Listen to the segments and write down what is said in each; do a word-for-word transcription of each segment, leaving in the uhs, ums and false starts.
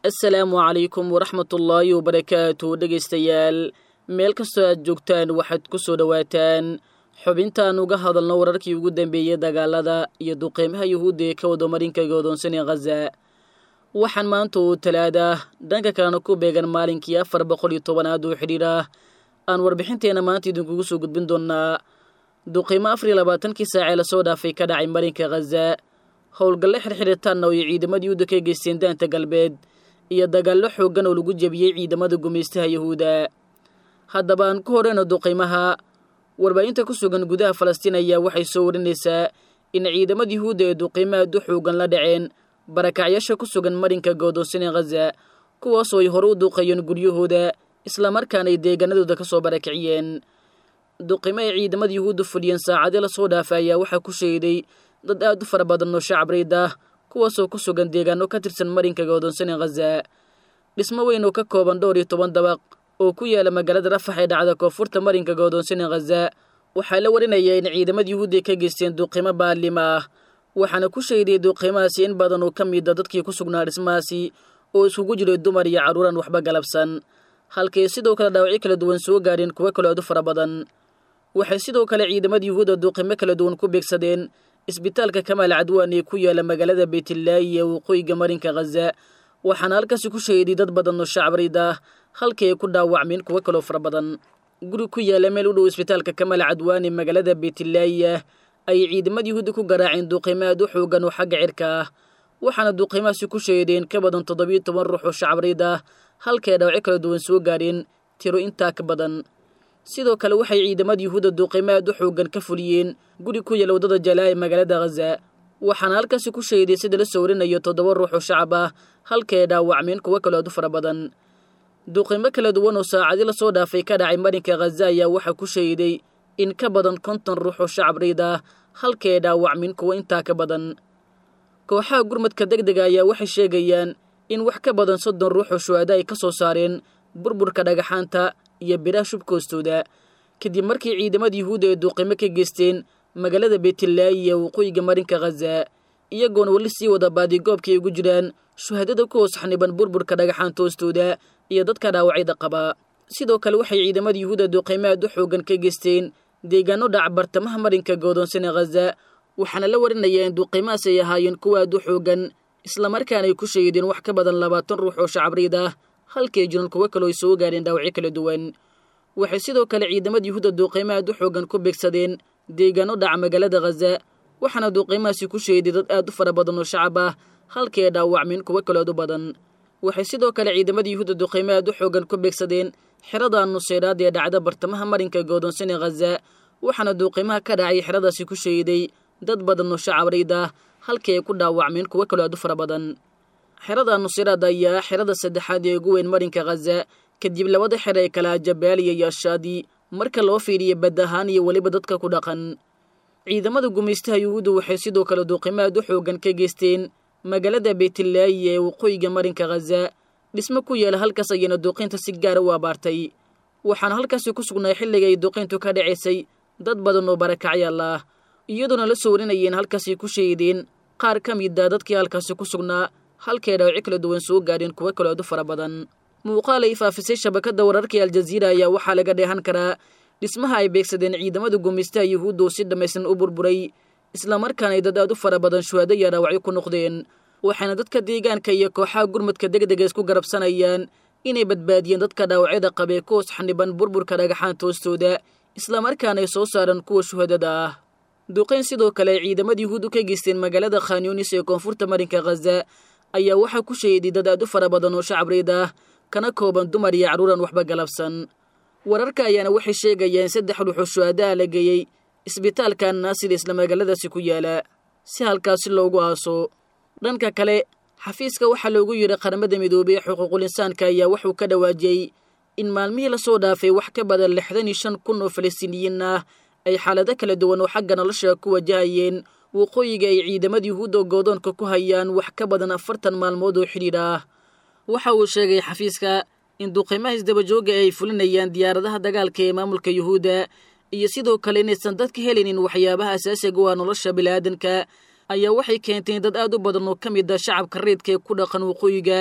assalaamu calaykum waraxmatullaahi wabarakaatu dhegaystayaal meel kastoo aad joogtaan waxaad ku soo dhowaataan xubintaan uga hadalno wararkii ugu dambeeyey dagaalada iyo duqeymaha yuhuudda ee ka wada marinka go'doonsan ee Gaza. waxaan maanta oo talaada dhanka kalena ku beegan maalinkii afar boqol iyo tobanaad oo xidhiidha aan warbixinteena maanta idinkugu soo gudbin doonaa duqeymo afar iyo labaatankii saac ee lasoo dhaafay ka dhacay marinka Gaza, howlgalle xirxiritaan oo ciidamadii yuhuudda ka geysteen daanta galbeed iyo dagaallo xooggan oo lagu jabiyey ciidamada gumeystaha Yuhuudda. haddaba aan ku horeyno duqeymaha, warbaahinta ku sugan gudaha Falastiin ayaa waxay soo warinaysaa in ciidamada Yuhuudda ee duqeymaha aad u xooggan la dhaceen barakacyaasha ku sugan marinka go'doonsan ee Gaza, kuwaas oo ay hore u duqeeyeen guryahooda isla markaana ay deegaanadooda ka soo barakaciyeen. duqeymaha ciidamada Yuhuudda fuliyeen saacadii la soo dhaafay ayaa waxaa ku sheeday dad aad u fara badan oo shacab reyd ah kuwaasoo ku sugan deegaano ka tirsan marinka go'doonsan ee Gaza. dhismo weyn oo ka kooban dhowr iyo toban dabaq oo ku yaala magaalada Rafax ee dhacda koonfurta marinka go'doonsan ee Gaza waxaa la warinayaa in ciidamada Yuhuudda ka geysteen duqeymo baalimo ah, waxaana ku sheeday duqeymahaasi in badan oo ka mid ah dadkii ku sugnaa dhismahaasi oo isugu jiray dumar iyo carruur aan waxba galabsan, halkay sidoo kale dhaawacyo kala duwan soo gaareen kuwo kale aad u fara badan. waxay sidoo kale ciidamada Yuhuudda duqeymo kala duwan ku beegsadeen isbitaalka Kamaal Cadwaan ee ku yaala magaalada Beytlaahi ee waqooyiga marinka Gaza, waxaana halkaasi ku sheeday dad badan oo shacab reyd ah halkay ku dhaawacmeen kuwo kale oo fara badan. guri ku yaala meel u dhow isbitaalka Kamaal Cadwaan ee magaalada Beytlaahi ay ciidamada Yuhuudda ku garaaceen duqeymo aad u xooggan oo xagga cirka ah, waxaana duqeymahaasi ku sheedeen ka badan toddobiyo toban ruux oo shacab reyd ah halkay dhaawacyo kala duwan soo gaareen tiro intaa ka badan. sidoo kale waxay ciidamada Yuhuudda duqeymo aad u xooggan ka fuliyeen guri ku yaala wadada Jalaa ee magaalada Gaza, waxaana halkaasi ku sheeday sida la soo warinayo toddoba ruux oo shacab ah halkay dhaawacmeen kuwo kale aad u fara badan. duqeymo kala duwan oo saacadii la soo dhaafay ka dhacay marinka Gaza ayaa waxaa ku sheeday in ka badan konton ruux oo shacab reyd ah halkay dhaawacmeen kuwo intaa ka badan. kooxaha gurmadka degdega ayaa waxay sheegayaan in wax ka badan soddon ruux oo shuhada ay ka soo saareen burburka dhagaxaanta iyo biraha shubka hoostooda kadib markii ciidamada Yuhuudda ee duqeymo ka geysteen magaalada Beytlaahi ee waqooyiga marinka Gaza, iyagoona wali sii wada baadigoobka ay ugu jiraan shuhadada ku hoos xaniban burburka dhagaxaanta hoostooda iyo dadka dhaawacyada qaba. sidoo kale waxay ciidamada Yuhuudda duqeymo aad u xooggan ka geysteen deegaano dhaca bartamaha marinka go'doonsan ee Gaza, waxaana la warinayaa in duqeymahaas ay ahaayeen kuwa aad u xooggan isla markaana ay ku sheegeen wax ka badan labaatan ruux oo shacab reyd ah halkay jiraan kuwo kale oo soo gaareen dhaawacyo kala duwan. waxay sidoo kale ciidamada Yuhuudda duqeymo aad u xooggan ku beegsadeen deegaano dhaca magaalada Gaza, waxaana duqeymahaasi ku sheeday dad aad u fara badan oo shacab ah halkay dhaawacmeen kuwo kale aad u badan. waxay sidoo kale ciidamada Yuhuudda duqeymo aad u xooggan ku beegsadeen xerada Nusayraad ee dhacda bartamaha marinka go'doonsan ee Gaza, waxaana duqeymaha ka dhacay xeradaasi ku sheeday dad badan oo shacab reyd ah halkay ku dhaawacmeen kuwo kale aad u fara badan. xerada Nusayraad ayaa xerada saddexaad ee ugu weyn marinka Gaza kadib labada xero ee kala Jabaaliya iyo Ashaadi marka loo fiiriyo bad ahaan iyo waliba dadka ku dhaqan. ciidamada gumeystaha Yuhuudda waxay sidoo kale duqeymo aad u xooggan ka geysteen magaalada Beytlaahi ee waqooyiga marinka Gaza, dhismo ku yaala halkaas ayayna duqeynta si gaar ah u abaartay, waxaana halkaasi ku sugnaa xilliga ay duqeyntu ka dhacaysay dad badan oo barakacyaal ah, iyadoona la soo warinayeen halkaasi ku sheedeen qaar ka mid ah dadkii halkaasi ku sugnaa halkay dhaawacyo kala duwan soo gaareen kuwo kale aad u fara badan. muuqaal ay faafisay shabakadda wararka Aljazeera ayaa waxaa laga dheehan karaa dhismaha ay beegsadeen ciidamada gumeystaha Yuhuudda oo si dhammaystiran u burburay isla markaana ay dad aad u fara badan shuhada iyo dhaawacyo ku noqdeen, waxaana dadka deegaanka iyo kooxaha gurmadka degdega isku garabsanayaan inay badbaadiyeen dadka dhaawacyada qabee ku hoos xaniban burburka dhagaxaanta hoostooda isla markaana ay soo saaraan kuwa shuhadada ah. duqeyn sidoo kale ay ciidamada Yuhuudda ka geysteen magaalada Khan Yunis ee koonfurta marinka Gaza ayaa waxaa ku sheeday dad aad u fara badan oo shacab reyd ah kana kooban dumar iyo carruur aan waxba galabsan. wararka ayaana waxay sheegayaan saddex ruux oo shuhada la geeyey isbitaalka Naasir isla magaaladaasi ku yaala si halkaasi loogu aaso. dhanka kale, xafiiska waxaa loogu yiri qaramada midoobay xuquuqul insaanka ayaa wuxuu ka dhawaajiyey in maalmihii la soo dhaafay wax ka badan lixdan iyo shan kun oo Falastiiniyiin ah ay xaalado kala duwan oo xagga nolosha ku wajahayeen waqooyiga ay ciidamada Yuhuudda go'doonka ku hayaan wax ka badan afartan maalmood oo xidhiidh ah. waxa uu sheegay xafiiska in duqeymaha isdaba jooga ay fulinayaan diyaaradaha dagaalka ee maamulka Yuhuudda iyo sidoo kale inaysan dadka helinin waxyaabaha asaasiga u ah nolosha bini'aadanka ayaa waxay keentay dad aad u badan oo ka mid ah shacabka reedka ee ku dhaqan waqooyiga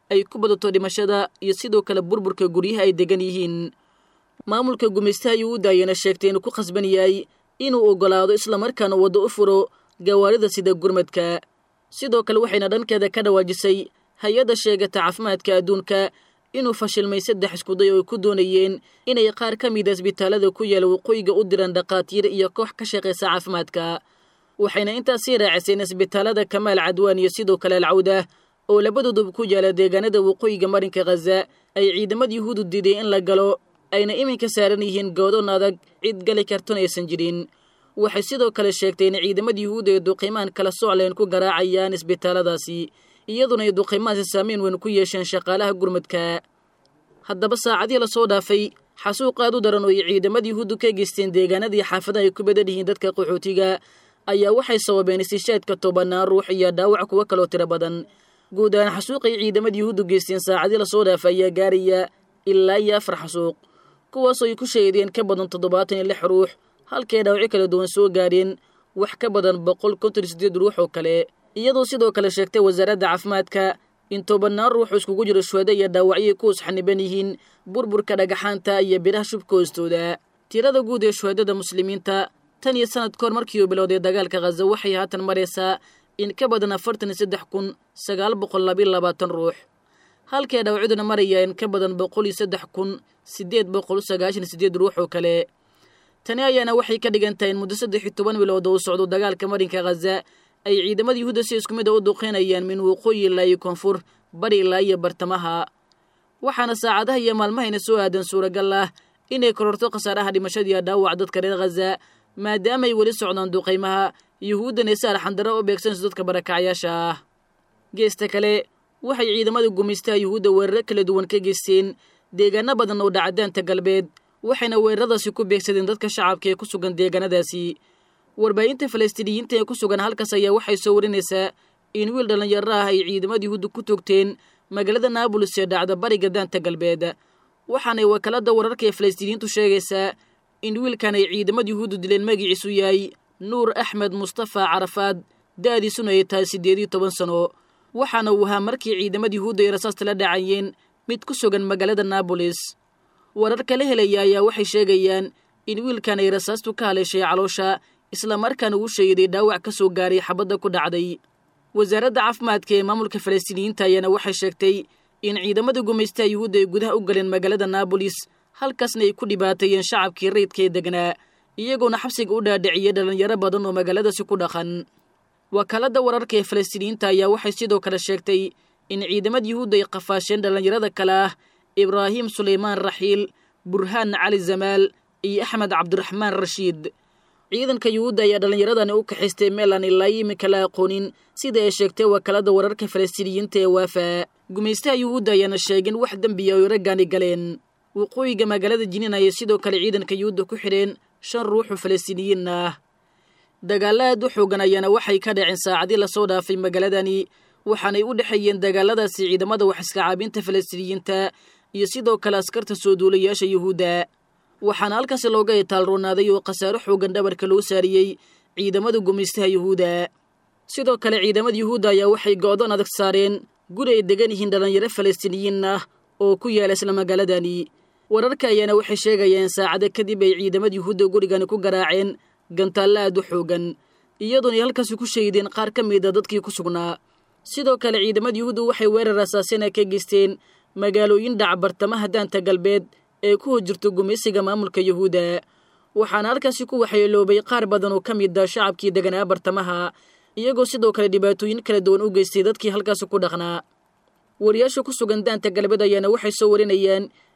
ay ku badato dhimashada iyo sidoo kale burburka guryaha ay degan yihiin. maamulka gumaystaha yuhuudda ayaana sheegtay inuu ku khasban yahay inuu oggolaado islamarkaana waddo u furo gawaarida sida gurmadka. sidoo kale waxayna dhankeeda ka dhawaajisay hay-adda sheegata caafimaadka adduunka inuu fashilmay saddex iskuday oo ay ku doonayeen inay qaar ka mida isbitaalada ku yaala waqooyiga u diraan dhaqaatiir iyo koox ka shaqaysa caafimaadka. waxayna intaas sii raaciseen isbitaalada Kamaal Cadwaan iyo sidoo kale Al-Cawda oo labadooduba ku yaala deegaanada waqooyiga marinka Gaza ay ciidamada yuhuuddu diiday in la galo, ayna iminka saaran yihiin goodoon adag cid gali kartona aysan jirin. waxay sidoo kale sheegtay in ciidamada yuhuudda ay duqiimaan kala socleen ku garaacayaan isbitaaladaasi, iyaduna ay duqiimahaasi saameyn weyn ku yeesheen shaqaalaha gurmadka. haddaba saacadii la soo dhaafay xasuuq aad u daran oo ay ciidamada yuhuuddu ka geysteen deegaanadii xaafadaha ay ku badan yihiin dadka qaxootiga ayaa waxay sababeen istishaadka tobanaan ruux iyo dhaawac kuwa kaloo tiro badan. guud ahaan xasuuqay ciidamada yuhuuddu geysteen saacadii la soo dhaafay ayaa gaaraya ilaa iyo afar xasuuq, kuwaasoo ay ku sheegeen ka badan toddobaatan iyo lix ruux, halkay dhaawacyo kala duwan soo gaadheen wax ka badan boqol konton iyo siddeed ruux oo kale. iyadoo sidoo kale sheegtay wasaaradda caafimaadka in tobanaan ruux iskugu jiro shuhada iyo dhaawacyo ku xaniban yihiin burburka dhagaxaanta iyo biraha shubka hoostooda. tirada guud ee shuhadada muslimiinta tan iyo sanad kahor markii uu bilowday dagaalka Gaza waxay haatan maraysaa in ka badan afartan iyo saddex kun sagaal boqol laba iyo labaatan ruux, halkay dhaawacyaduna maraya in ka badan boqol iyo saddex kun siddeed boqol sagaashan iyo siddeed ruux oo kale. tani ayaana waxay ka dhigan tahay in muddo saddex iyo toban bilood oo socdo dagaalka marinka Gaza ay ciidamada yuhuudda si isku mid ah u duqeynayaan min waqooyi ilaa iyo koonfur, bari ilaa iyo bartamaha. waxaana saacadaha iyo maalmahayna soo aadan suuragal ah inay kororto khasaaraha dhimashada iyo dhaawac dadka reer Gaza, maadaama ay weli socdaan duqeymaha yuhuuddana si arxandaro u beegsanayso dadka barakacyaasha ah. geesta kale waxay ciidamada gumaystaha yuhuudda weeraro kala duwan ka geysteen deegaano badan oo dhacdaanta galbeed, waxayna weeraradaasi ku beegsadeen dadka shacabka ee ku sugan deegaanadaasi. warbaahinta falastiiniyiinta ee ku sugan halkaas ayaa waxay soo warinaysaa in wiil dhallinyaro ah ay ciidamada yuhuudda ku toogteen magaalada Naabulis ee dhacda bariga daanta galbeed, waxaanay wakaaladda wararka ee falastiiniyiintu sheegaysaa in wiilkan ay ciidamada yuhuuddu dileen magaciisu yahay Nuur Axmed Mustafa Carafaad, da'diisuna ay tahay siddeed iyo toban sano, waxaana uu ahaa markii ciidamada yuhuudda ay rasaasta la dhacayeen mid ku sugan magaalada Naabulis. wararka la helaya ayaa waxay sheegayaan in wiilkan ay rasaastu ka haleeshay caloosha, isla markaana uu sheegay dhaawac ka soo gaaray xabadda ku dhacday. wasaaradda caafimaadka ee maamulka falastiiniyiinta ayaana waxay sheegtay in ciidamada gumaystaha yuhuudda ay gudaha u galeen magaalada Naabulis, halkaasna ay ku dhibaateeyeen shacabkii rayidka ee degnaa, iyagoona xabsiga u dhaadhiciyay dhalinyaro badan oo magaaladaasi ku dhaqan. wakaaladda wararka ee falastiiniyiinta ayaa waxay sidoo kale sheegtay in ciidamada yuhuudda ay qafaasheen dhalinyarada kale ah Ibraahim Suleymaan Raxiil, Burhaan Cali Zamaal iyo Axmed Cabdiraxmaan Rashiid. ciidanka yuhuudda ayaa dhallinyaradani u kaxaystay meel aan ilaa iminka la aqoonin, sida ay sheegtay wakaaladda wararka falastiiniyiinta ee Waafa. gumaystaha yuhuudda ayaana sheegin wax dembiya oo raggaani galeen. waqooyiga magaalada Jiniin ayay sidoo kale ciidanka yuhuudda ku xidheen shan ruux oo falastiiniyiin ah. dagaalla aad u xoogan ayaana waxay ka dhaceen saacadii la soo dhaafay magaaladani, waxaanay u dhexeeyeen dagaalladaasi ciidamada wax iska caabinta falastiiniyiinta iyo sidoo kale askarta soo duulayaasha yuhuudda. waxaana halkaasi looga itaalroonaaday oo khasaaro xoogan dhabarka loo saariyey ciidamada gumaystaha yuhuudda. sidoo kale ciidamada yuhuudda ayaa waxay go'doon adag saareen guri ay degan yihiin dhalinyaro falastiiniyiin ah oo ku yaala isla magaaladani. wararka ayaana waxay sheegayaan saacada kadib ay ciidamada yuhuudda gurigani ku garaaceen gantaalla aad u xoogan, iyadoona ay halkaasi ku sheegdeen qaar ka mid a dadkii ku sugnaa. sidoo kale ciidamada yuhuudda waxay weerar rasaasina ka geysteen magaalooyin dhaca bartamaha daanta galbeed ee ku hojirto gumaysiga maamulka yuhuudda, waxaana halkaasi ku waxyeeloobay qaar badan oo ka mid ah shacabkii deganaa bartamaha, iyagoo sidoo kale dhibaatooyin kala duwan u geystay dadkii halkaasi ku dhaqnaa. wariyaasha ku sugan daanta galbeed ayaana waxay soo warinayaan